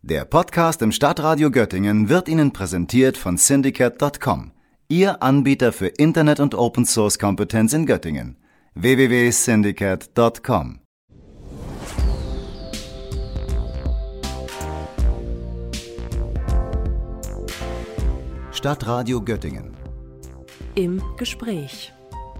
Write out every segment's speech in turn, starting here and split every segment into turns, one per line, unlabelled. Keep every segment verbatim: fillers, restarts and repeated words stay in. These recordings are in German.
Der Podcast im Stadtradio Göttingen wird Ihnen präsentiert von Syndicate Punkt com, Ihr Anbieter für Internet- und Open-Source-Kompetenz in Göttingen. w w w punkt syndicate punkt com Stadtradio Göttingen.
Im Gespräch.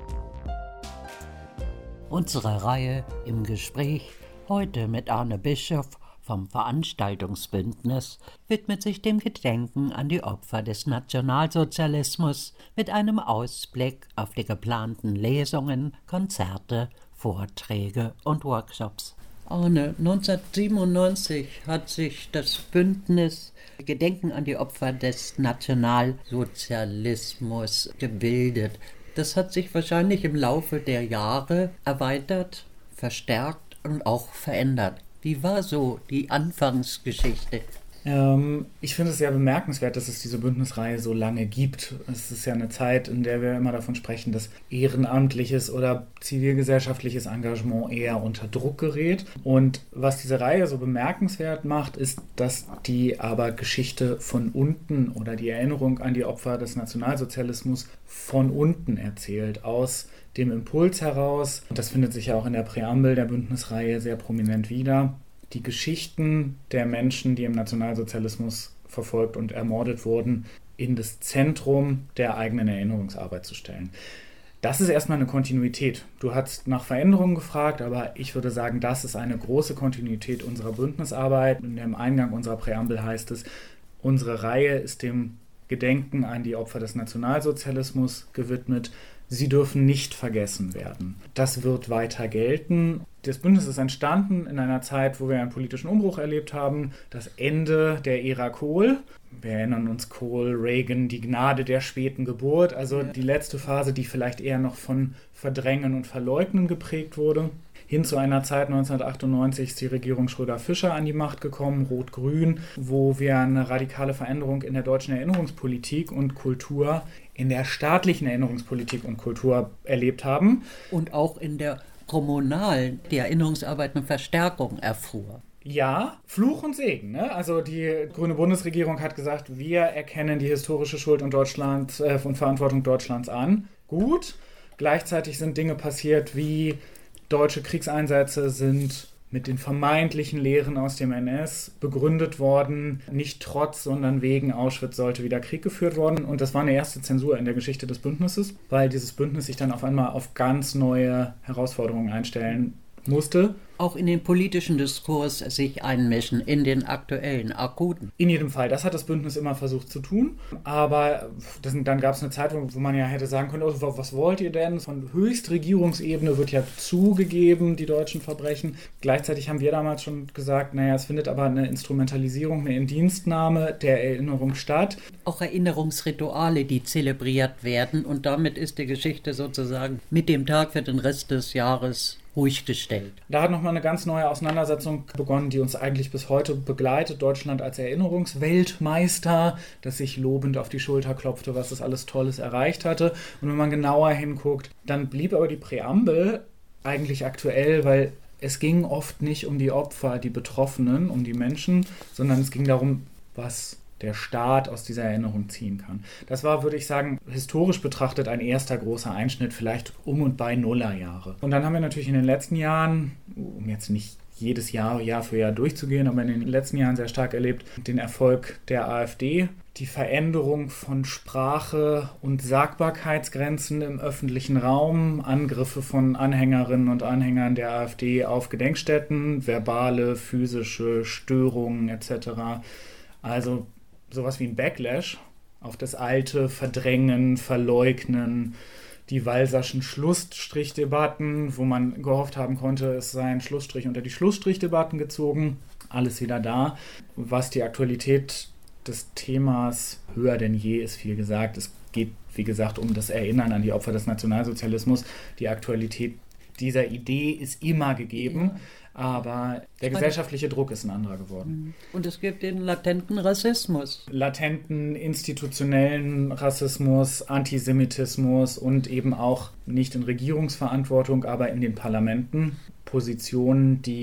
Unsere Reihe Im Gespräch, heute mit Arne Bischof vom Veranstaltungsbündnis, widmet sich dem Gedenken an die Opfer des Nationalsozialismus mit einem Ausblick auf die geplanten Lesungen, Konzerte, Vorträge und Workshops. Arne, neunzehnhundertsiebenundneunzig hat sich das Bündnis Gedenken an die Opfer des Nationalsozialismus gebildet. Das hat sich wahrscheinlich im Laufe der Jahre erweitert, verstärkt und auch verändert. Wie war so die Anfangsgeschichte?
Ähm, ich finde es sehr bemerkenswert, dass es diese Bündnisreihe so lange gibt. Es ist ja eine Zeit, in der wir immer davon sprechen, dass ehrenamtliches oder zivilgesellschaftliches Engagement eher unter Druck gerät. Und was diese Reihe so bemerkenswert macht, ist, dass die aber Geschichte von unten oder die Erinnerung an die Opfer des Nationalsozialismus von unten erzählt, aus dem Impuls heraus. Und das findet sich ja auch in der Präambel der Bündnisreihe sehr prominent wieder. Die Geschichten der Menschen, die im Nationalsozialismus verfolgt und ermordet wurden, in das Zentrum der eigenen Erinnerungsarbeit zu stellen. Das ist erstmal eine Kontinuität. Du hast nach Veränderungen gefragt, aber ich würde sagen, das ist eine große Kontinuität unserer Bündnisarbeit. In dem Eingang unserer Präambel heißt es, unsere Reihe ist dem Gedenken an die Opfer des Nationalsozialismus gewidmet. Sie dürfen nicht vergessen werden. Das wird weiter gelten. Das Bündnis ist entstanden in einer Zeit, wo wir einen politischen Umbruch erlebt haben. Das Ende der Ära Kohl. Wir erinnern uns, Kohl, Reagan, die Gnade der späten Geburt. Also die letzte Phase, die vielleicht eher noch von Verdrängen und Verleugnen geprägt wurde. Hin zu einer Zeit neunzehnhundertachtundneunzig ist die Regierung Schröder-Fischer an die Macht gekommen, Rot-Grün, wo wir eine radikale Veränderung in der deutschen Erinnerungspolitik und Kultur, in der staatlichen Erinnerungspolitik und Kultur erlebt haben.
Und auch in der kommunalen, die Erinnerungsarbeit eine Verstärkung erfuhr.
Ja, Fluch und Segen. Ne? Also die grüne Bundesregierung hat gesagt, wir erkennen die historische Schuld und, Deutschland, äh, und Verantwortung Deutschlands an. Gut. Gleichzeitig sind Dinge passiert wie deutsche Kriegseinsätze sind mit den vermeintlichen Lehren aus dem N S begründet worden. Nicht trotz, sondern wegen Auschwitz sollte wieder Krieg geführt worden. Und das war eine erste Zensur in der Geschichte des Bündnisses, weil dieses Bündnis sich dann auf einmal auf ganz neue Herausforderungen einstellen musste.
Auch in den politischen Diskurs sich einmischen, in den aktuellen, akuten.
In jedem Fall, das hat das Bündnis immer versucht zu tun. Aber das, dann gab es eine Zeit, wo, wo man ja hätte sagen können, oh, was wollt ihr denn? Von Höchstregierungsebene wird ja zugegeben, die deutschen Verbrechen. Gleichzeitig haben wir damals schon gesagt, naja, es findet aber eine Instrumentalisierung, eine Indienstnahme der Erinnerung statt.
Auch Erinnerungsrituale, die zelebriert werden. Und damit ist die Geschichte sozusagen mit dem Tag für den Rest des Jahres ruhig gestellt.
Da hat nochmal eine ganz neue Auseinandersetzung begonnen, die uns eigentlich bis heute begleitet. Deutschland als Erinnerungsweltmeister, das sich lobend auf die Schulter klopfte, was es alles Tolles erreicht hatte. Und wenn man genauer hinguckt, dann blieb aber die Präambel eigentlich aktuell, weil es ging oft nicht um die Opfer, die Betroffenen, um die Menschen, sondern es ging darum, was der Staat aus dieser Erinnerung ziehen kann. Das war, würde ich sagen, historisch betrachtet ein erster großer Einschnitt, vielleicht um und bei Nullerjahre. Und dann haben wir natürlich in den letzten Jahren, um jetzt nicht jedes Jahr, Jahr für Jahr durchzugehen, aber in den letzten Jahren sehr stark erlebt, den Erfolg der AfD, die Veränderung von Sprache und Sagbarkeitsgrenzen im öffentlichen Raum, Angriffe von Anhängerinnen und Anhängern der AfD auf Gedenkstätten, verbale, physische Störungen et cetera. Also sowas wie ein Backlash auf das alte Verdrängen, Verleugnen, die Walserschen Schlussstrichdebatten, wo man gehofft haben konnte, es sei ein Schlussstrich unter die Schlussstrichdebatten gezogen. Alles wieder da. Was die Aktualität des Themas höher denn je ist, viel gesagt. Es geht, wie gesagt, um das Erinnern an die Opfer des Nationalsozialismus. Die Aktualität dieser Idee ist immer gegeben. Ja. Aber der gesellschaftliche Druck ist ein anderer geworden.
Und es gibt den latenten Rassismus.
Latenten, institutionellen Rassismus, Antisemitismus und eben auch nicht in Regierungsverantwortung, aber in den Parlamenten. Positionen, die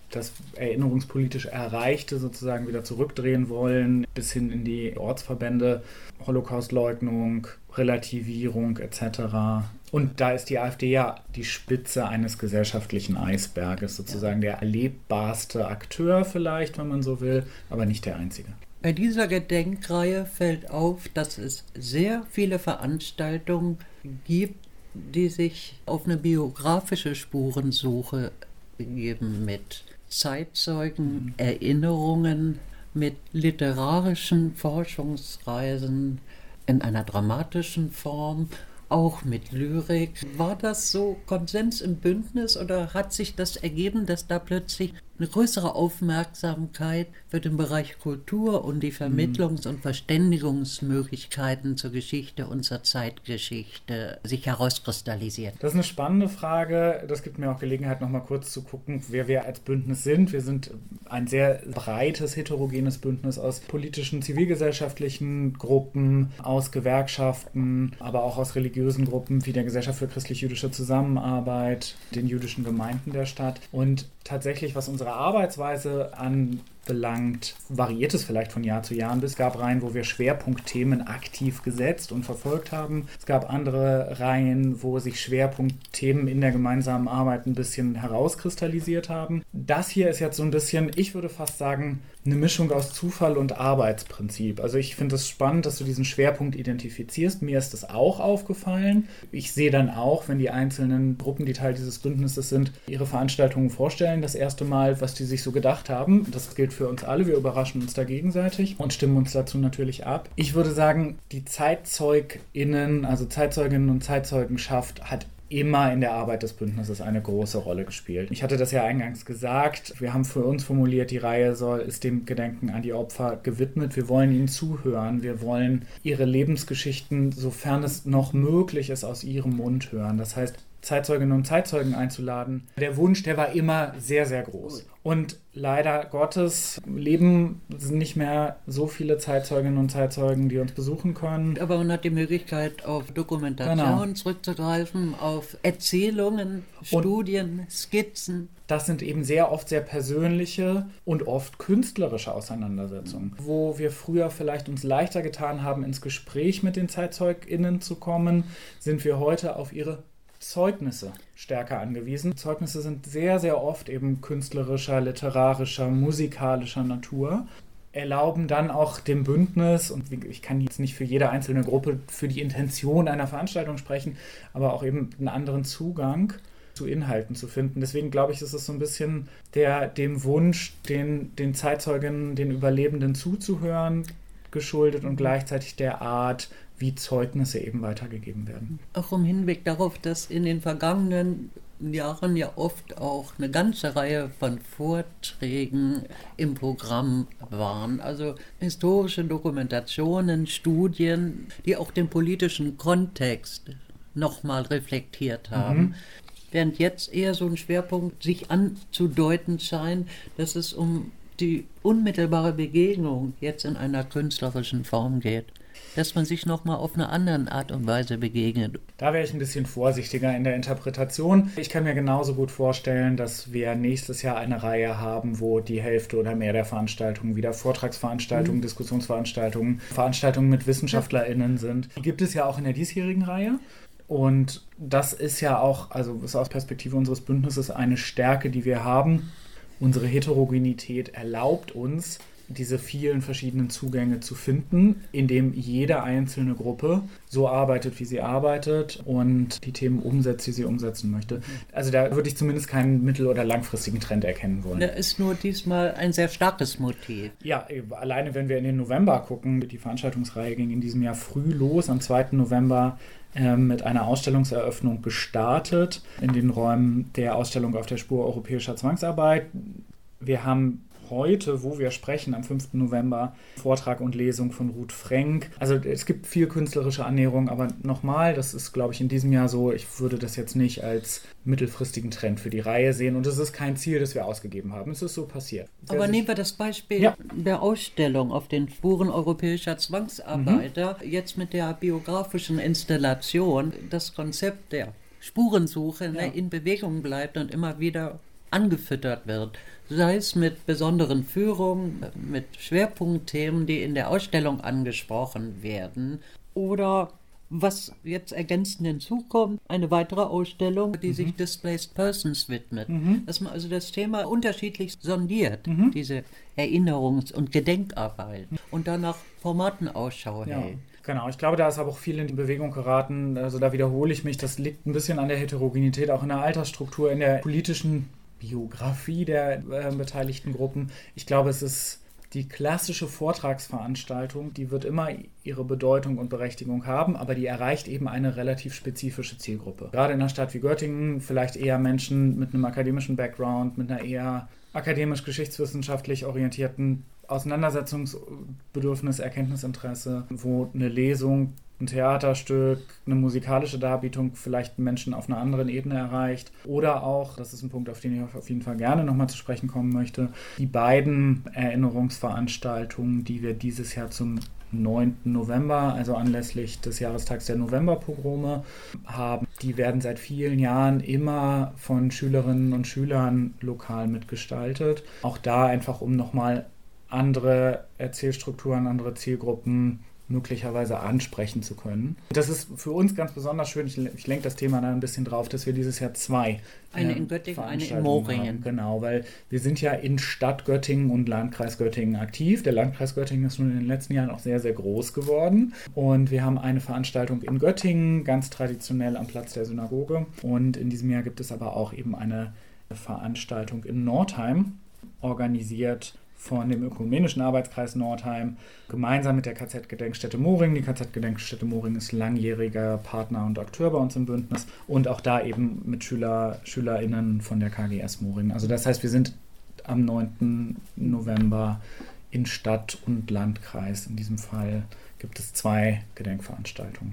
das erinnerungspolitisch Erreichte sozusagen wieder zurückdrehen wollen, bis hin in die Ortsverbände, Holocaustleugnung, Relativierung et cetera. Und da ist die AfD ja die Spitze eines gesellschaftlichen Eisberges, sozusagen der erlebbarste Akteur vielleicht, wenn man so will, aber nicht der einzige.
Bei dieser Gedenkreihe fällt auf, dass es sehr viele Veranstaltungen gibt, die sich auf eine biografische Spurensuche begeben mit Zeitzeugen, mhm. Erinnerungen, mit literarischen Forschungsreisen in einer dramatischen Form, auch mit Lyrik. War das so Konsens im Bündnis oder hat sich das ergeben, dass da plötzlich eine größere Aufmerksamkeit für den Bereich Kultur und die Vermittlungs- und Verständigungsmöglichkeiten zur Geschichte und zur Zeitgeschichte sich herauskristallisiert?
Das ist eine spannende Frage. Das gibt mir auch Gelegenheit, noch mal kurz zu gucken, wer wir als Bündnis sind. Wir sind ein sehr breites, heterogenes Bündnis aus politischen, zivilgesellschaftlichen Gruppen, aus Gewerkschaften, aber auch aus religiösen Gruppen wie der Gesellschaft für christlich-jüdische Zusammenarbeit, den jüdischen Gemeinden der Stadt. Und tatsächlich, was unsere Arbeitsweise anbelangt, variiert es vielleicht von Jahr zu Jahr. Es gab Reihen, wo wir Schwerpunktthemen aktiv gesetzt und verfolgt haben. Es gab andere Reihen, wo sich Schwerpunktthemen in der gemeinsamen Arbeit ein bisschen herauskristallisiert haben. Das hier ist jetzt so ein bisschen, ich würde fast sagen, eine Mischung aus Zufall und Arbeitsprinzip. Also ich finde es spannend, dass du diesen Schwerpunkt identifizierst. Mir ist das auch aufgefallen. Ich sehe dann auch, wenn die einzelnen Gruppen, die Teil dieses Bündnisses sind, ihre Veranstaltungen vorstellen, das erste Mal, was die sich so gedacht haben. Das gilt für uns alle. Wir überraschen uns da gegenseitig und stimmen uns dazu natürlich ab. Ich würde sagen, die ZeitzeugInnen, also Zeitzeuginnen und Zeitzeugenschaft hat immer in der Arbeit des Bündnisses eine große Rolle gespielt. Ich hatte das ja eingangs gesagt, wir haben für uns formuliert, die Reihe soll, ist dem Gedenken an die Opfer gewidmet. Wir wollen ihnen zuhören, wir wollen ihre Lebensgeschichten, sofern es noch möglich ist, aus ihrem Mund hören. Das heißt, Zeitzeuginnen und Zeitzeugen einzuladen. Der Wunsch, der war immer sehr, sehr groß. Und leider Gottes leben nicht mehr so viele Zeitzeuginnen und Zeitzeugen, die uns besuchen können.
Aber man hat die Möglichkeit, auf Dokumentation genau. zurückzugreifen, auf Erzählungen, Studien, und Skizzen.
Das sind eben sehr oft sehr persönliche und oft künstlerische Auseinandersetzungen, wo wir früher vielleicht uns leichter getan haben, ins Gespräch mit den ZeitzeugInnen zu kommen, sind wir heute auf ihre Zeugnisse stärker angewiesen. Zeugnisse sind sehr, sehr oft eben künstlerischer, literarischer, musikalischer Natur, erlauben dann auch dem Bündnis, und ich kann jetzt nicht für jede einzelne Gruppe für die Intention einer Veranstaltung sprechen, aber auch eben einen anderen Zugang zu Inhalten zu finden. Deswegen glaube ich, ist es so ein bisschen der, dem Wunsch, den, den Zeitzeuginnen, den Überlebenden zuzuhören, geschuldet und gleichzeitig der Art, wie Zeugnisse eben weitergegeben werden.
Auch im Hinblick darauf, dass in den vergangenen Jahren ja oft auch eine ganze Reihe von Vorträgen im Programm waren. Also historische Dokumentationen, Studien, die auch den politischen Kontext nochmal reflektiert haben. Mhm. Während jetzt eher so ein Schwerpunkt sich anzudeuten scheint, dass es um die unmittelbare Begegnung jetzt in einer künstlerischen Form geht. Dass man sich nochmal auf eine andere Art und Weise begegnet.
Da wäre ich ein bisschen vorsichtiger in der Interpretation. Ich kann mir genauso gut vorstellen, dass wir nächstes Jahr eine Reihe haben, wo die Hälfte oder mehr der Veranstaltungen wieder Vortragsveranstaltungen, mhm. Diskussionsveranstaltungen, Veranstaltungen mit WissenschaftlerInnen sind. Die gibt es ja auch in der diesjährigen Reihe. Und das ist ja auch, also ist aus Perspektive unseres Bündnisses eine Stärke, die wir haben. Unsere Heterogenität erlaubt uns, diese vielen verschiedenen Zugänge zu finden, indem jede einzelne Gruppe so arbeitet, wie sie arbeitet und die Themen umsetzt, wie sie umsetzen möchte. Also da würde ich zumindest keinen mittel- oder langfristigen Trend erkennen wollen.
Da ist nur diesmal ein sehr starkes Motiv.
Ja, alleine wenn wir in den November gucken, die Veranstaltungsreihe ging in diesem Jahr früh los, am zweiten November äh, mit einer Ausstellungseröffnung gestartet in den Räumen der Ausstellung Auf der Spur europäischer Zwangsarbeit. Wir haben heute, wo wir sprechen, am fünften November, Vortrag und Lesung von Ruth Frenk. Also es gibt viel künstlerische Annäherung, aber nochmal, das ist, glaube ich, in diesem Jahr so, ich würde das jetzt nicht als mittelfristigen Trend für die Reihe sehen und es ist kein Ziel, das wir ausgegeben haben. Es ist so passiert.
Wer aber nehmen wir das Beispiel ja. der Ausstellung auf den Spuren europäischer Zwangsarbeiter, mhm. jetzt mit der biografischen Installation, das Konzept der Spurensuche ja. ne, in Bewegung bleibt und immer wieder angefüttert wird. Sei es mit besonderen Führungen, mit Schwerpunktthemen, die in der Ausstellung angesprochen werden, oder was jetzt ergänzend hinzukommt, eine weitere Ausstellung, die mhm. sich Displaced Persons widmet. Mhm. Dass man also das Thema unterschiedlich sondiert, mhm. diese Erinnerungs- und Gedenkarbeit, und dann nach Formaten Ausschau
ja.
hält.
Genau, ich glaube, da ist aber auch viel in die Bewegung geraten. Also da wiederhole ich mich, das liegt ein bisschen an der Heterogenität, auch in der Altersstruktur, in der politischen Biografie der äh, beteiligten Gruppen. Ich glaube, es ist die klassische Vortragsveranstaltung, die wird immer ihre Bedeutung und Berechtigung haben, aber die erreicht eben eine relativ spezifische Zielgruppe. Gerade in einer Stadt wie Göttingen vielleicht eher Menschen mit einem akademischen Background, mit einer eher akademisch-geschichtswissenschaftlich orientierten Auseinandersetzungsbedürfnis, Erkenntnisinteresse, wo eine Lesung, ein Theaterstück, eine musikalische Darbietung vielleicht Menschen auf einer anderen Ebene erreicht. Oder auch, das ist ein Punkt, auf den ich auf jeden Fall gerne nochmal zu sprechen kommen möchte, die beiden Erinnerungsveranstaltungen, die wir dieses Jahr zum neunten November, also anlässlich des Jahrestags der Novemberpogrome, haben. Die werden seit vielen Jahren immer von Schülerinnen und Schülern lokal mitgestaltet. Auch da einfach, um nochmal andere Erzählstrukturen, andere Zielgruppen möglicherweise ansprechen zu können. Das ist für uns ganz besonders schön, ich, ich lenke das Thema da ein bisschen drauf, dass wir dieses Jahr zwei
Eine in Göttingen, eine in Moringen.
Haben. Genau, weil wir sind ja in Stadt Göttingen und Landkreis Göttingen aktiv. Der Landkreis Göttingen ist nun in den letzten Jahren auch sehr, sehr groß geworden. Und wir haben eine Veranstaltung in Göttingen, ganz traditionell am Platz der Synagoge. Und in diesem Jahr gibt es aber auch eben eine Veranstaltung in Nordheim, organisiert von dem Ökumenischen Arbeitskreis Nordheim, gemeinsam mit der K Z-Gedenkstätte Moringen. Die K Z-Gedenkstätte Moringen ist langjähriger Partner und Akteur bei uns im Bündnis und auch da eben mit Schüler, SchülerInnen von der K G S Moringen. Also das heißt, wir sind am neunten November in Stadt und Landkreis. In diesem Fall gibt es zwei Gedenkveranstaltungen.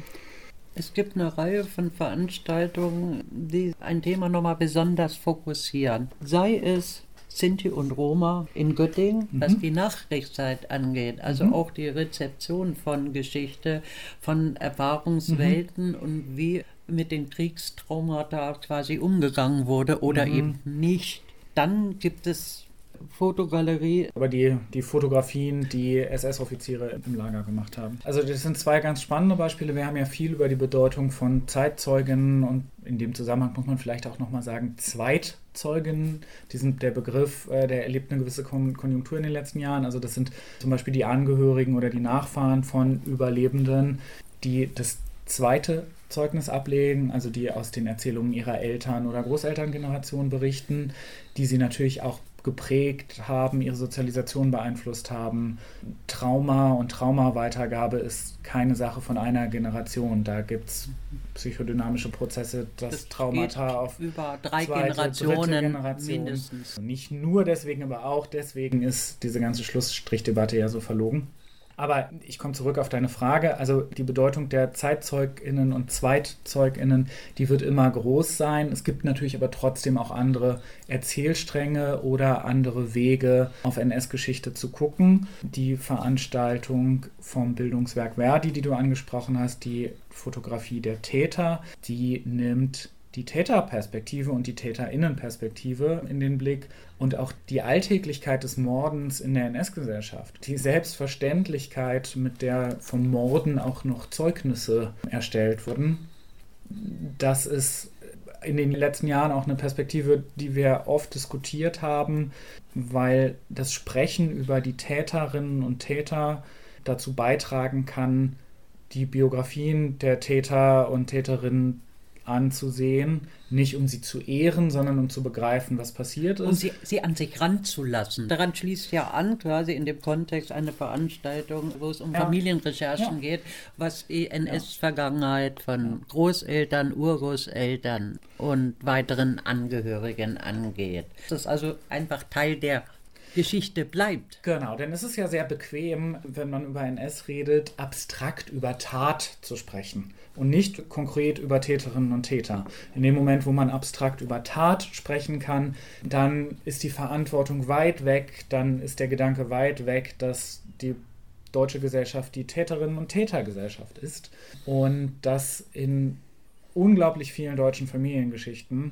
Es gibt eine Reihe von Veranstaltungen, die ein Thema nochmal besonders fokussieren. Sei es Sinti und Roma in Göttingen, mhm. was die Nachkriegszeit angeht, also mhm. auch die Rezeption von Geschichte, von Erfahrungswelten mhm. und wie mit den Kriegstraumata quasi umgegangen wurde oder mhm. eben nicht. Dann gibt es Fotogalerie.
Aber die, die Fotografien, die S S-Offiziere im Lager gemacht haben. Also das sind zwei ganz spannende Beispiele. Wir haben ja viel über die Bedeutung von Zeitzeugen und in dem Zusammenhang muss man vielleicht auch nochmal sagen, Zweitzeugen. Die sind der Begriff, äh, der erlebt eine gewisse Konjunktur in den letzten Jahren. Also das sind zum Beispiel die Angehörigen oder die Nachfahren von Überlebenden, die das zweite Zeugnis ablegen, also die aus den Erzählungen ihrer Eltern- oder Großelterngeneration berichten, die sie natürlich auch geprägt haben, ihre Sozialisation beeinflusst haben. Trauma und Traumaweitergabe ist keine Sache von einer Generation. Da gibt es psychodynamische Prozesse, dass das Traumata auf
über drei
zweite,
Generationen
Generation.
mindestens.
Nicht nur deswegen, aber auch deswegen ist diese ganze Schlussstrichdebatte ja so verlogen. Aber ich komme zurück auf deine Frage. Also die Bedeutung der ZeitzeugInnen und ZweitzeugInnen, die wird immer groß sein. Es gibt natürlich aber trotzdem auch andere Erzählstränge oder andere Wege, auf N S-Geschichte zu gucken. Die Veranstaltung vom Bildungswerk Verdi, die du angesprochen hast, die Fotografie der Täter, die nimmt die Täterperspektive und die TäterInnenperspektive in den Blick und auch die Alltäglichkeit des Mordens in der N S-Gesellschaft. Die Selbstverständlichkeit, mit der vom Morden auch noch Zeugnisse erstellt wurden, das ist in den letzten Jahren auch eine Perspektive, die wir oft diskutiert haben, weil das Sprechen über die Täterinnen und Täter dazu beitragen kann, die Biografien der Täter und Täterinnen anzusehen, nicht um sie zu ehren, sondern um zu begreifen, was passiert ist.
Um sie, sie an sich ranzulassen. Daran schließt ja an, quasi in dem Kontext eine Veranstaltung, wo es um ja. Familienrecherchen ja. geht, was die N S-Vergangenheit von Großeltern, Urgroßeltern und weiteren Angehörigen angeht. Das ist also einfach Teil der Geschichte bleibt.
Genau, denn es ist ja sehr bequem, wenn man über N S redet, abstrakt über Tat zu sprechen und nicht konkret über Täterinnen und Täter. In dem Moment, wo man abstrakt über Tat sprechen kann, dann ist die Verantwortung weit weg, dann ist der Gedanke weit weg, dass die deutsche Gesellschaft die Täterinnen- und Tätergesellschaft ist und dass in unglaublich vielen deutschen Familiengeschichten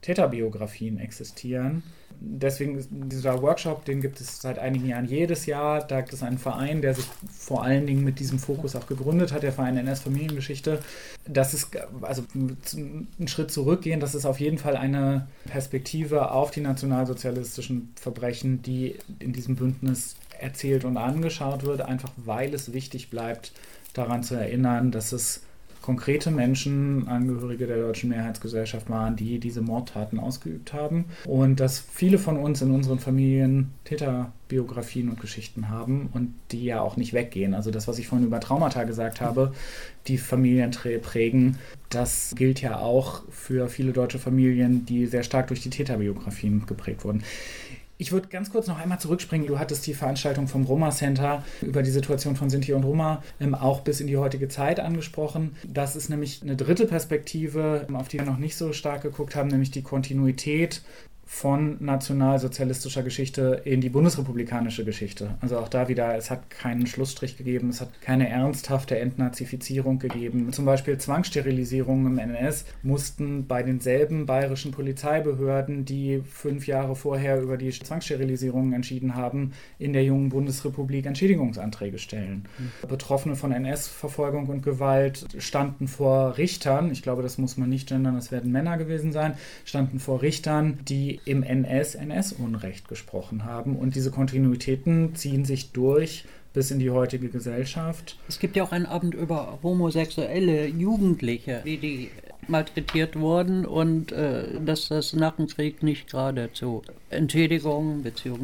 Täterbiografien existieren. Deswegen ist dieser Workshop, den gibt es seit einigen Jahren jedes Jahr. Da gibt es einen Verein, der sich vor allen Dingen mit diesem Fokus auch gegründet hat, der Verein N S-Familiengeschichte. Das ist, also einen Schritt zurückgehen, das ist auf jeden Fall eine Perspektive auf die nationalsozialistischen Verbrechen, die in diesem Bündnis erzählt und angeschaut wird, einfach weil es wichtig bleibt, daran zu erinnern, dass es konkrete Menschen, Angehörige der deutschen Mehrheitsgesellschaft waren, die diese Mordtaten ausgeübt haben und dass viele von uns in unseren Familien Täterbiografien und Geschichten haben und die ja auch nicht weggehen. Also das, was ich vorhin über Traumata gesagt habe, die Familien prägen, das gilt ja auch für viele deutsche Familien, die sehr stark durch die Täterbiografien geprägt wurden. Ich würde ganz kurz noch einmal zurückspringen. Du hattest die Veranstaltung vom Roma Center über die Situation von Sinti und Roma ähm, auch bis in die heutige Zeit angesprochen. Das ist nämlich eine dritte Perspektive, auf die wir noch nicht so stark geguckt haben, nämlich die Kontinuität von nationalsozialistischer Geschichte in die bundesrepublikanische Geschichte. Also auch da wieder, es hat keinen Schlussstrich gegeben, es hat keine ernsthafte Entnazifizierung gegeben. Zum Beispiel Zwangssterilisierungen im N S mussten bei denselben bayerischen Polizeibehörden, die fünf Jahre vorher über die Zwangssterilisierungen entschieden haben, in der jungen Bundesrepublik Entschädigungsanträge stellen. Mhm. Betroffene von N S-Verfolgung und Gewalt standen vor Richtern, ich glaube, das muss man nicht gendern, das werden Männer gewesen sein, standen vor Richtern, die im N S N S-Unrecht gesprochen haben. Und diese Kontinuitäten ziehen sich durch bis in die heutige Gesellschaft.
Es gibt ja auch einen Abend über homosexuelle Jugendliche, wie die malträtiert wurden und äh, dass das nach dem Krieg nicht gerade zu Entschädigungen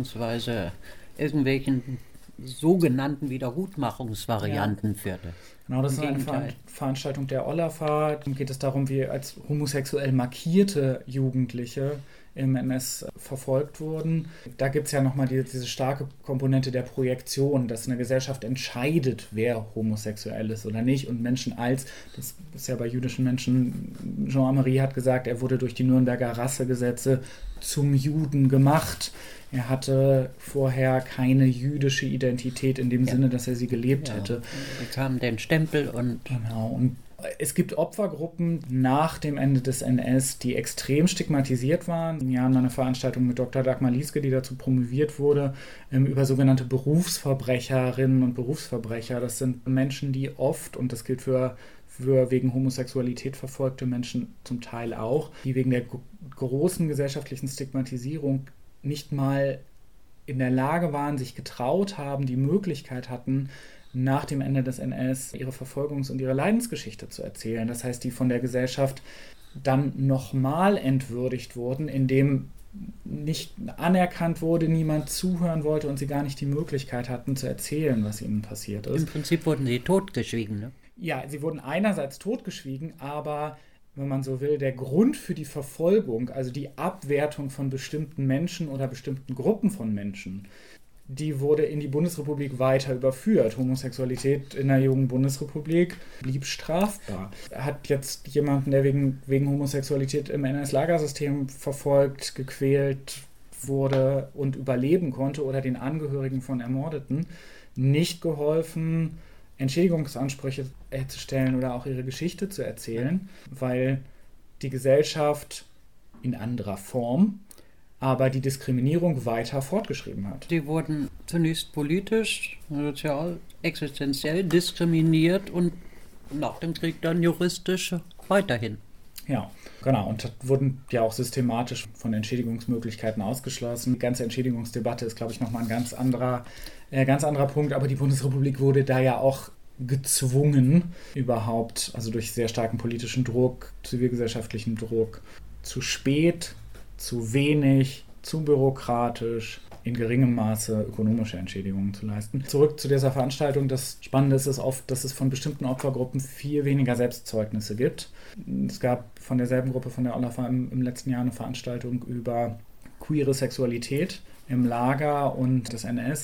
bzw. irgendwelchen sogenannten Wiedergutmachungsvarianten ja. führte.
Genau, das Im ist eine Ver- Veranstaltung der Olafa. Dann geht es darum, wie als homosexuell markierte Jugendliche im N S verfolgt wurden. Da gibt es ja nochmal die, diese starke Komponente der Projektion, dass eine Gesellschaft entscheidet, wer homosexuell ist oder nicht. Und Menschen als, das ist ja bei jüdischen Menschen, Jean Amery hat gesagt, er wurde durch die Nürnberger Rassegesetze zum Juden gemacht. Er hatte vorher keine jüdische Identität in dem ja. Sinne, dass er sie gelebt ja. hätte.
Er bekam den Stempel und...
Genau, und es gibt Opfergruppen nach dem Ende des N S, die extrem stigmatisiert waren. Wir haben eine Veranstaltung mit Doktor Dagmar Lieske, die dazu promoviert wurde, über sogenannte Berufsverbrecherinnen und Berufsverbrecher. Das sind Menschen, die oft, und das gilt für, für wegen Homosexualität verfolgte Menschen zum Teil auch, die wegen der großen gesellschaftlichen Stigmatisierung nicht mal in der Lage waren, sich getraut haben, die Möglichkeit hatten, nach dem Ende des N S ihre Verfolgungs- und ihre Leidensgeschichte zu erzählen. Das heißt, die von der Gesellschaft dann nochmal entwürdigt wurden, indem nicht anerkannt wurde, niemand zuhören wollte und sie gar nicht die Möglichkeit hatten, zu erzählen, was ihnen passiert ist.
Im Prinzip wurden sie totgeschwiegen, ne?
Ja, sie wurden einerseits totgeschwiegen, aber wenn man so will, der Grund für die Verfolgung, also die Abwertung von bestimmten Menschen oder bestimmten Gruppen von Menschen, die wurde in die Bundesrepublik weiter überführt. Homosexualität in der jungen Bundesrepublik blieb strafbar. Hat jetzt jemanden, der wegen, wegen Homosexualität im N S-Lagersystem verfolgt, gequält wurde und überleben konnte oder den Angehörigen von Ermordeten, nicht geholfen, Entschädigungsansprüche zu stellen oder auch ihre Geschichte zu erzählen, weil die Gesellschaft in anderer Form aber die Diskriminierung weiter fortgeschrieben hat.
Sie wurden zunächst politisch, sozial, existenziell diskriminiert und nach dem Krieg dann juristisch weiterhin.
Ja, genau. Und wurden ja auch systematisch von Entschädigungsmöglichkeiten ausgeschlossen. Die ganze Entschädigungsdebatte ist, glaube ich, nochmal ein ganz anderer, äh, ganz anderer Punkt. Aber die Bundesrepublik wurde da ja auch gezwungen, überhaupt, also durch sehr starken politischen Druck, zivilgesellschaftlichen Druck, zu spät, zu wenig, zu bürokratisch, in geringem Maße ökonomische Entschädigungen zu leisten. Zurück zu dieser Veranstaltung. Das Spannende ist es oft, dass es von bestimmten Opfergruppen viel weniger Selbstzeugnisse gibt. Es gab von derselben Gruppe, von der Olafa im, im letzten Jahr eine Veranstaltung über queere Sexualität im Lager und des N S.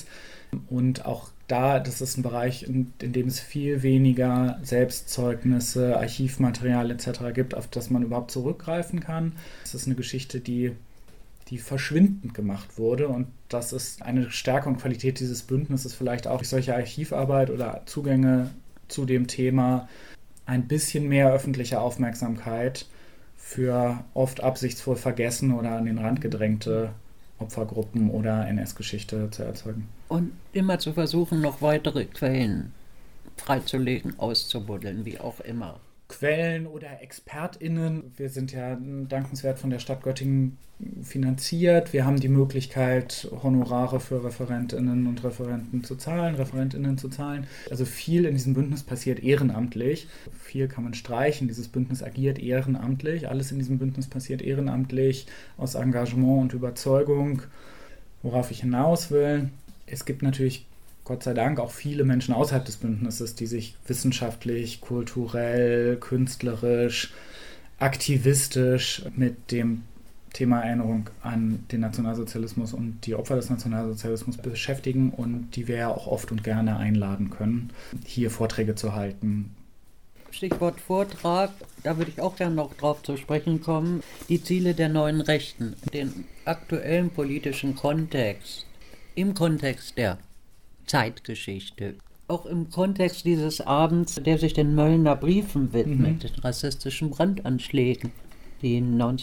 Und auch da, das ist ein Bereich, in, in dem es viel weniger Selbstzeugnisse, Archivmaterial et cetera gibt, auf das man überhaupt zurückgreifen kann. Es ist eine Geschichte, die, die verschwindend gemacht wurde. Und das ist eine Stärke und Qualität dieses Bündnisses, vielleicht auch durch solche Archivarbeit oder Zugänge zu dem Thema ein bisschen mehr öffentliche Aufmerksamkeit für oft absichtsvoll vergessen oder an den Rand gedrängte Opfergruppen oder N S-Geschichte zu erzeugen.
Und immer zu versuchen, noch weitere Quellen freizulegen, auszubuddeln, wie auch immer.
Quellen oder ExpertInnen. Wir sind ja dankenswert von der Stadt Göttingen finanziert. Wir haben die Möglichkeit, Honorare für ReferentInnen und Referenten zu zahlen, ReferentInnen zu zahlen. Also viel in diesem Bündnis passiert ehrenamtlich. Viel kann man streichen. Dieses Bündnis agiert ehrenamtlich. Alles in diesem Bündnis passiert ehrenamtlich, aus Engagement und Überzeugung. Worauf ich hinaus will, es gibt natürlich Gott sei Dank auch viele Menschen außerhalb des Bündnisses, die sich wissenschaftlich, kulturell, künstlerisch, aktivistisch mit dem Thema Erinnerung an den Nationalsozialismus und die Opfer des Nationalsozialismus beschäftigen und die wir ja auch oft und gerne einladen können, hier Vorträge zu halten.
Stichwort Vortrag, da würde ich auch gerne noch drauf zu sprechen kommen. Die Ziele der neuen Rechten, den aktuellen politischen Kontext, im Kontext der Zeitgeschichte. Auch im Kontext dieses Abends, der sich den Möllner Briefen widmet, mhm. den rassistischen Brandanschlägen, die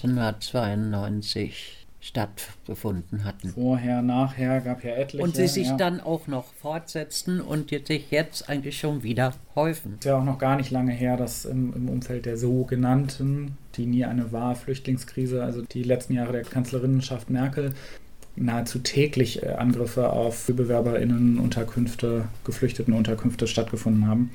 neunzehnhundertzweiundneunzig stattgefunden hatten.
Vorher, nachher gab ja etliche.
Und sie sich
ja.
dann auch noch fortsetzten und jetzt sich jetzt eigentlich schon wieder häufen.
Es ist ja auch noch gar nicht lange her, dass im, im Umfeld der sogenannten, die nie eine war, Flüchtlingskrise, also die letzten Jahre der Kanzlerinnenschaft Merkel, nahezu täglich Angriffe auf BewerberInnen-Unterkünfte, Geflüchtetenunterkünfte stattgefunden haben.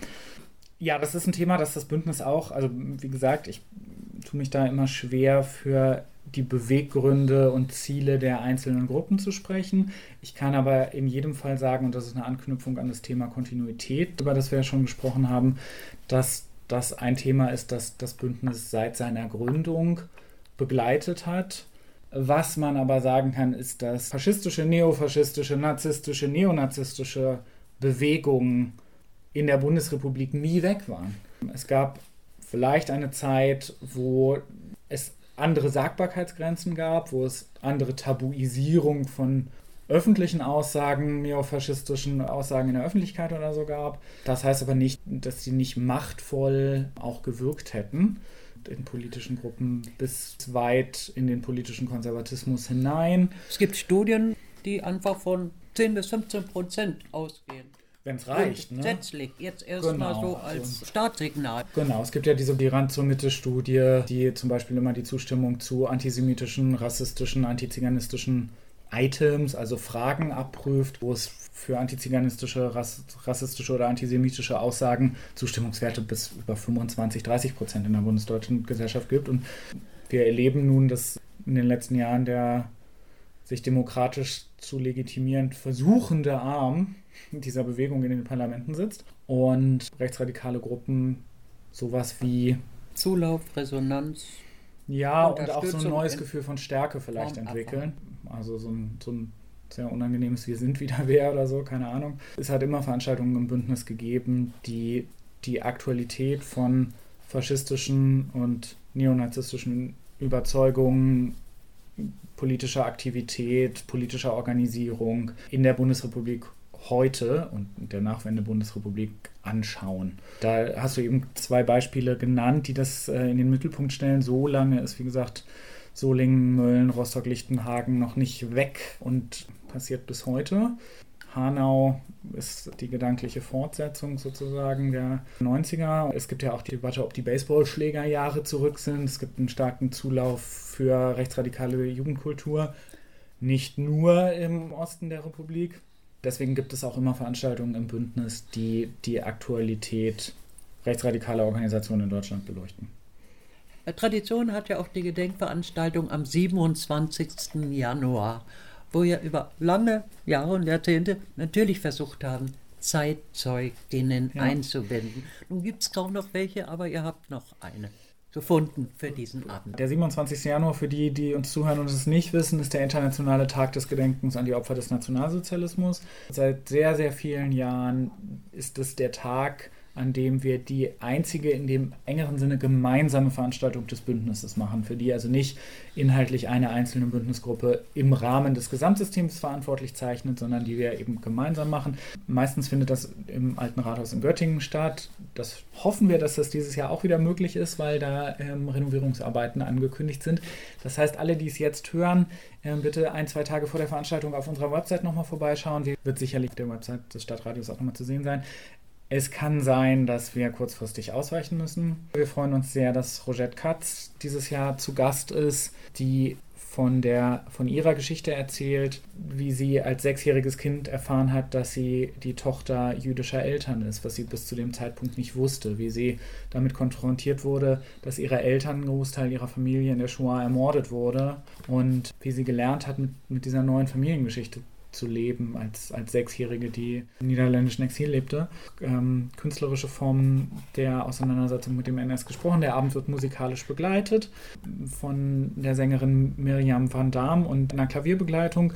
Ja, das ist ein Thema, das das Bündnis auch, also wie gesagt, ich tue mich da immer schwer für die Beweggründe und Ziele der einzelnen Gruppen zu sprechen. Ich kann aber in jedem Fall sagen, und das ist eine Anknüpfung an das Thema Kontinuität, über das wir ja schon gesprochen haben, dass das ein Thema ist, das das Bündnis seit seiner Gründung begleitet hat. Was man aber sagen kann, ist, dass faschistische, neofaschistische, narzisstische, neonazistische Bewegungen in der Bundesrepublik nie weg waren. Es gab vielleicht eine Zeit, wo es andere Sagbarkeitsgrenzen gab, wo es andere Tabuisierung von öffentlichen Aussagen, neofaschistischen Aussagen in der Öffentlichkeit oder so gab. Das heißt aber nicht, dass sie nicht machtvoll auch gewirkt hätten in politischen Gruppen bis weit in den politischen Konservatismus hinein.
Es gibt Studien, die einfach von zehn bis fünfzehn Prozent ausgehen.
Wenn es reicht.
Grundsätzlich, ne? Jetzt erstmal genau, so als Startsignal.
Genau, es gibt ja diese die Rand zur Mitte-Studie, die zum Beispiel immer die Zustimmung zu antisemitischen, rassistischen, antiziganistischen Items, also Fragen abprüft, wo es für antiziganistische, rass, rassistische oder antisemitische Aussagen Zustimmungswerte bis über fünfundzwanzig, dreißig Prozent in der bundesdeutschen Gesellschaft gibt. Und wir erleben nun, dass in den letzten Jahren der sich demokratisch zu legitimieren versuchende Arm dieser Bewegung in den Parlamenten sitzt und rechtsradikale Gruppen sowas wie
Zulauf, Resonanz,
ja, und auch so ein neues Gefühl von Stärke vielleicht entwickeln. Also so ein, so ein sehr unangenehmes Wir sind wieder wer oder so, keine Ahnung. Es hat immer Veranstaltungen im Bündnis gegeben, die die Aktualität von faschistischen und neonazistischen Überzeugungen, politischer Aktivität, politischer Organisierung in der Bundesrepublik heute und der Nachwende-Bundesrepublik anschauen. Da hast du eben zwei Beispiele genannt, die das äh, in den Mittelpunkt stellen. So lange ist, wie gesagt, Solingen, Mölln, Rostock-Lichtenhagen noch nicht weg und passiert bis heute. Hanau ist die gedankliche Fortsetzung sozusagen der neunziger. Es gibt ja auch die Debatte, ob die Baseballschlägerjahre zurück sind. Es gibt einen starken Zulauf für rechtsradikale Jugendkultur, nicht nur im Osten der Republik. Deswegen gibt es auch immer Veranstaltungen im Bündnis, die die Aktualität rechtsradikaler Organisationen in Deutschland beleuchten.
Tradition hat ja auch die Gedenkveranstaltung am siebenundzwanzigsten Januar, wo wir über lange Jahre und Jahrzehnte natürlich versucht haben, Zeitzeuginnen ja. einzubinden. Nun gibt es kaum noch welche, aber ihr habt noch eine gefunden für diesen Abend.
Der siebenundzwanzigste Januar, für die, die uns zuhören und es nicht wissen, ist der internationale Tag des Gedenkens an die Opfer des Nationalsozialismus. Seit sehr, sehr vielen Jahren ist es der Tag, an dem wir die einzige in dem engeren Sinne gemeinsame Veranstaltung des Bündnisses machen, für die also nicht inhaltlich eine einzelne Bündnisgruppe im Rahmen des Gesamtsystems verantwortlich zeichnet, sondern die wir eben gemeinsam machen. Meistens findet das im Alten Rathaus in Göttingen statt. Das hoffen wir, dass das dieses Jahr auch wieder möglich ist, weil da ähm, Renovierungsarbeiten angekündigt sind. Das heißt, alle, die es jetzt hören, äh, bitte ein, zwei Tage vor der Veranstaltung auf unserer Website nochmal vorbeischauen. Die wird sicherlich auf der Website des Stadtradios auch nochmal zu sehen sein. Es kann sein, dass wir kurzfristig ausweichen müssen. Wir freuen uns sehr, dass Rogette Katz dieses Jahr zu Gast ist, die von, der, von ihrer Geschichte erzählt, wie sie als sechsjähriges Kind erfahren hat, dass sie die Tochter jüdischer Eltern ist, was sie bis zu dem Zeitpunkt nicht wusste, wie sie damit konfrontiert wurde, dass ihre Eltern, ein Großteil ihrer Familie in der Shoah ermordet wurde und wie sie gelernt hat, mit, mit dieser neuen Familiengeschichte zu leben, als, als Sechsjährige, die im niederländischen Exil lebte. Ähm, künstlerische Formen der Auseinandersetzung mit dem N S gesprochen. Der Abend wird musikalisch begleitet von der Sängerin Miriam van Dam und einer Klavierbegleitung,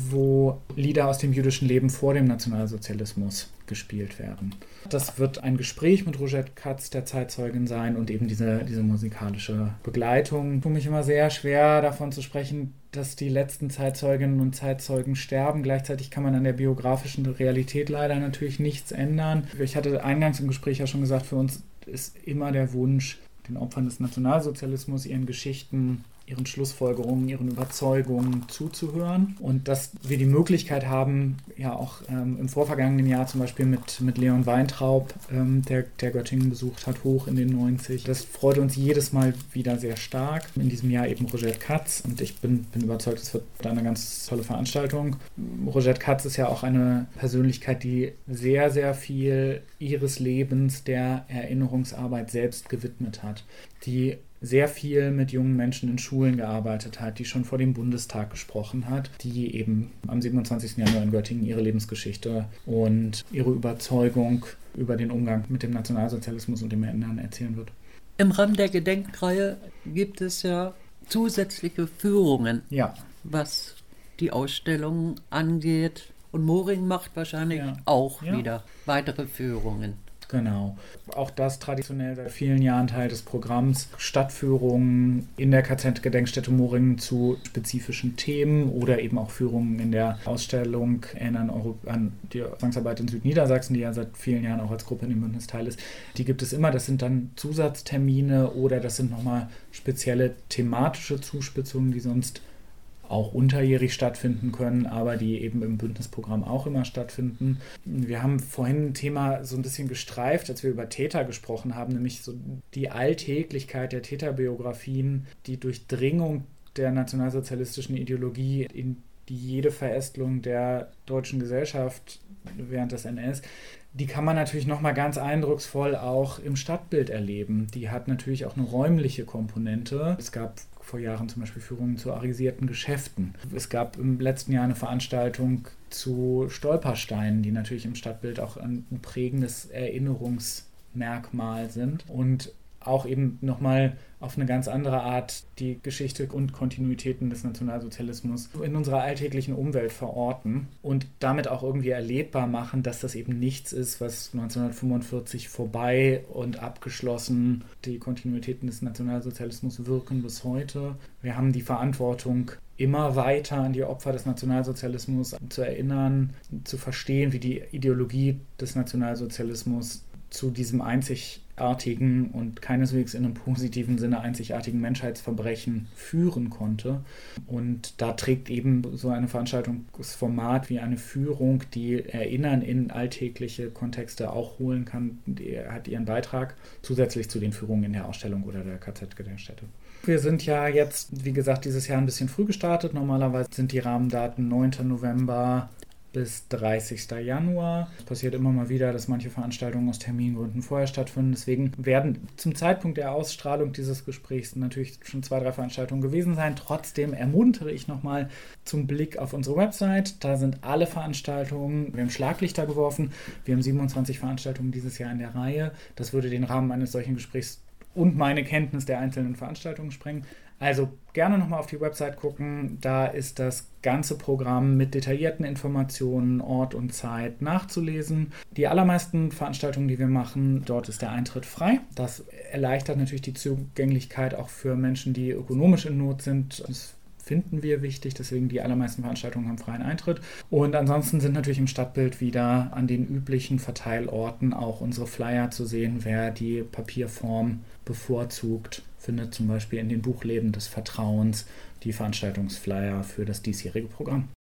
wo Lieder aus dem jüdischen Leben vor dem Nationalsozialismus gespielt werden. Das wird ein Gespräch mit Rogette Katz, der Zeitzeugin, sein und eben diese, diese musikalische Begleitung. Ich tue mich immer sehr schwer, davon zu sprechen, dass die letzten Zeitzeuginnen und Zeitzeugen sterben. Gleichzeitig kann man an der biografischen Realität leider natürlich nichts ändern. Ich hatte eingangs im Gespräch ja schon gesagt, für uns ist immer der Wunsch, den Opfern des Nationalsozialismus, ihren Geschichten, ihren Schlussfolgerungen, ihren Überzeugungen zuzuhören und dass wir die Möglichkeit haben, ja auch ähm, im vorvergangenen Jahr zum Beispiel mit, mit Leon Weintraub, ähm, der, der Göttingen besucht hat, hoch in den neunzig. Das freut uns jedes Mal wieder sehr stark. In diesem Jahr eben Rogette Katz und ich bin, bin überzeugt, es wird eine ganz tolle Veranstaltung. Rogette Katz ist ja auch eine Persönlichkeit, die sehr, sehr viel ihres Lebens der Erinnerungsarbeit selbst gewidmet hat, die sehr viel mit jungen Menschen in Schulen gearbeitet hat, die schon vor dem Bundestag gesprochen hat, die eben am siebenundzwanzigsten Januar in Göttingen ihre Lebensgeschichte und ihre Überzeugung über den Umgang mit dem Nationalsozialismus und dem Ändern erzählen wird.
Im Rahmen der Gedenkreihe gibt es ja zusätzliche Führungen,
ja,
was die Ausstellung angeht. Und Moring macht wahrscheinlich ja. auch ja. wieder weitere Führungen.
Genau. Auch das traditionell seit vielen Jahren Teil des Programms. Stadtführungen in der K Z-Gedenkstätte Moringen zu spezifischen Themen oder eben auch Führungen in der Ausstellung an, Euro- an die Zwangsarbeit in Südniedersachsen, die ja seit vielen Jahren auch als Gruppe in dem Bündnis Teil ist. Die gibt es immer. Das sind dann Zusatztermine oder das sind nochmal spezielle thematische Zuspitzungen, die sonst auch unterjährig stattfinden können, aber die eben im Bündnisprogramm auch immer stattfinden. Wir haben vorhin ein Thema so ein bisschen gestreift, als wir über Täter gesprochen haben, nämlich so die Alltäglichkeit der Täterbiografien, die Durchdringung der nationalsozialistischen Ideologie in die jede Verästelung der deutschen Gesellschaft während des N S. Die kann man natürlich nochmal ganz eindrucksvoll auch im Stadtbild erleben. Die hat natürlich auch eine räumliche Komponente. Es gab vor Jahren zum Beispiel Führungen zu arisierten Geschäften. Es gab im letzten Jahr eine Veranstaltung zu Stolpersteinen, die natürlich im Stadtbild auch ein prägendes Erinnerungsmerkmal sind und auch eben nochmal auf eine ganz andere Art die Geschichte und Kontinuitäten des Nationalsozialismus in unserer alltäglichen Umwelt verorten und damit auch irgendwie erlebbar machen, dass das eben nichts ist, was neunzehnhundertfünfundvierzig vorbei und abgeschlossen, die Kontinuitäten des Nationalsozialismus wirken bis heute. Wir haben die Verantwortung, immer weiter an die Opfer des Nationalsozialismus zu erinnern, zu verstehen, wie die Ideologie des Nationalsozialismus zu diesem einzigartigen und keineswegs in einem positiven Sinne einzigartigen Menschheitsverbrechen führen konnte. Und da trägt eben so eine Veranstaltungsformat wie eine Führung, die Erinnern in alltägliche Kontexte auch holen kann, die hat ihren Beitrag zusätzlich zu den Führungen in der Ausstellung oder der K Z-Gedenkstätte. Wir sind ja jetzt, wie gesagt, dieses Jahr ein bisschen früh gestartet. Normalerweise sind die Rahmendaten neunten November bis dreißigsten Januar. Es passiert immer mal wieder, dass manche Veranstaltungen aus Termingründen vorher stattfinden. Deswegen werden zum Zeitpunkt der Ausstrahlung dieses Gesprächs natürlich schon zwei, drei Veranstaltungen gewesen sein. Trotzdem ermuntere ich nochmal zum Blick auf unsere Website. Da sind alle Veranstaltungen. Wir haben Schlaglichter geworfen. Wir haben siebenundzwanzig Veranstaltungen dieses Jahr in der Reihe. Das würde den Rahmen eines solchen Gesprächs und meine Kenntnis der einzelnen Veranstaltungen sprengen. Also gerne nochmal auf die Website gucken, da ist das ganze Programm mit detaillierten Informationen, Ort und Zeit nachzulesen. Die allermeisten Veranstaltungen, die wir machen, dort ist der Eintritt frei. Das erleichtert natürlich die Zugänglichkeit auch für Menschen, die ökonomisch in Not sind. Das finden wir wichtig, deswegen die allermeisten Veranstaltungen haben freien Eintritt. Und ansonsten sind natürlich im Stadtbild wieder an den üblichen Verteilorten auch unsere Flyer zu sehen. Wer die Papierform bevorzugt, findet zum Beispiel in den Buchläden des Vertrauens die Veranstaltungsflyer für das diesjährige Programm.